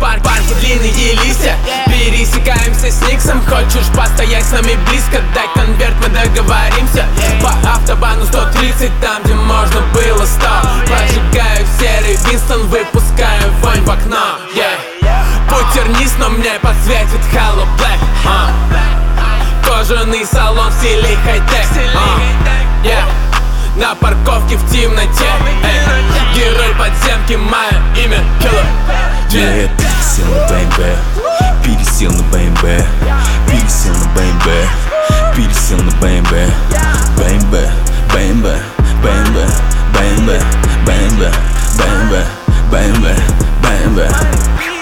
парке длинные листья. Пересекаемся с Никсом. Хочешь постоять с нами близко? Дай конверт, мы договоримся. По автобану 130, там где можно было 100. Прожигаю серый Винстон, выпускаю вонь в окно. Путь тернист, но мне подсветит Hello Black. Кожаный салон в стиле хай-тек. На парковке в темноте. Герой подземки, мое имя Killer. Я пересел на БМВ, пересел на БМВ, пересел на БМВ, пересел на БМВ, БМВ, БМВ, БМВ, БМВ, БМВ, БМВ, БМВ, БМВ.